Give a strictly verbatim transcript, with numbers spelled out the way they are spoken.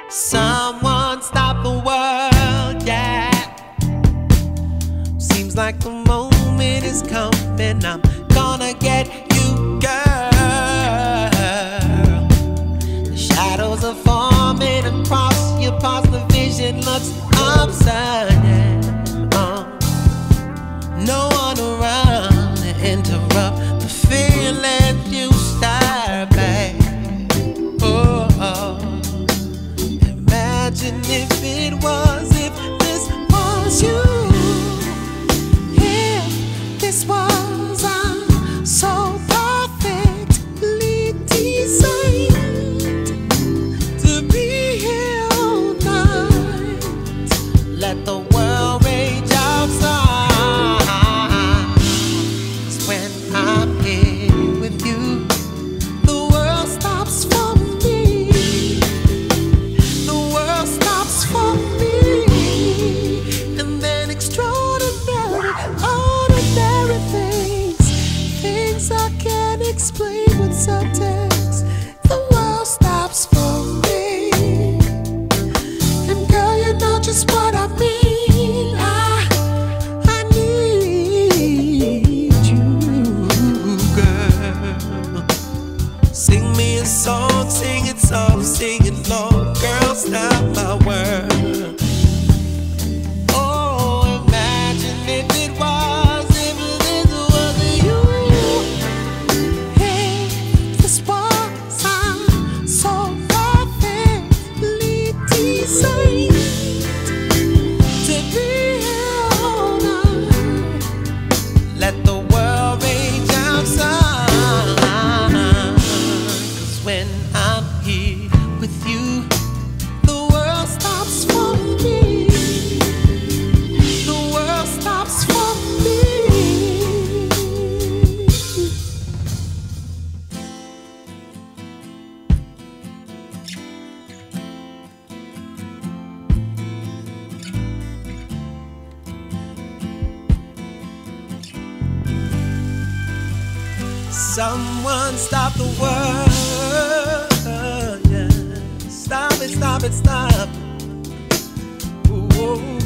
Someone stop the world, yeah. Seems like the moment is coming. I'm gonna get you, girl. The shadows are forming across your past. The vision looks uncertain. Uh, no one around to interrupt the feeling you start, babe. Oh, oh. Imagine if it was, if this was you. If this was I'm so perfectly designed to be here all night. Let the world rage outside. 'Cause when I'm here with you, the world stops for me. The world stops for me. And then extraordinary, ordinary things, things I can't explain with subtext. The world stops for me. And girl, you know just what I mean. I, I need you, girl. Sing me a song, sing it soft, sing it long. Girl, stop my world. Oh, imagine if it was, if this was you. Hey, this was I'm so perfectly designed to be here all night. Let the world rage outside. 'Cause when I'm here with you, the world stops for me. The world stops for me. Someone stop the world, yeah. Stop it, stop it, stop. Ooh, ooh.